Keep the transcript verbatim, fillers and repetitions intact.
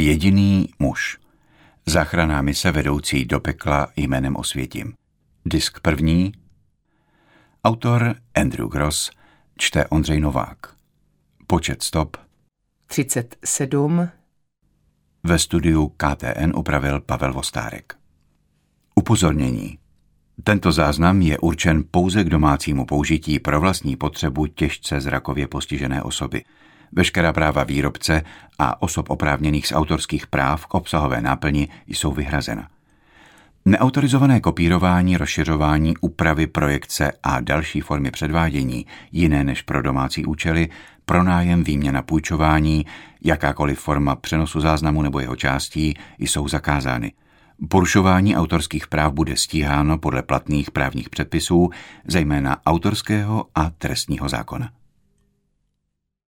Jediný muž. Záchranná mise vedoucí do pekla jménem Osvětim. Disk první. Autor Andrew Gross, čte Ondřej Novák. Počet stop třicet sedm. Ve studiu K T N upravil Pavel Vostárek. Upozornění. Tento záznam je určen pouze k domácímu použití pro vlastní potřebu těžce zrakově postižené osoby. Veškerá práva výrobce a osob oprávněných z autorských práv k obsahové náplni jsou vyhrazena. Neautorizované kopírování, rozšiřování, úpravy, projekce a další formy předvádění, jiné než pro domácí účely, pronájem, výměna, půjčování, jakákoliv forma přenosu záznamu nebo jeho částí jsou zakázány. Porušování autorských práv bude stíháno podle platných právních předpisů, zejména autorského a trestního zákona.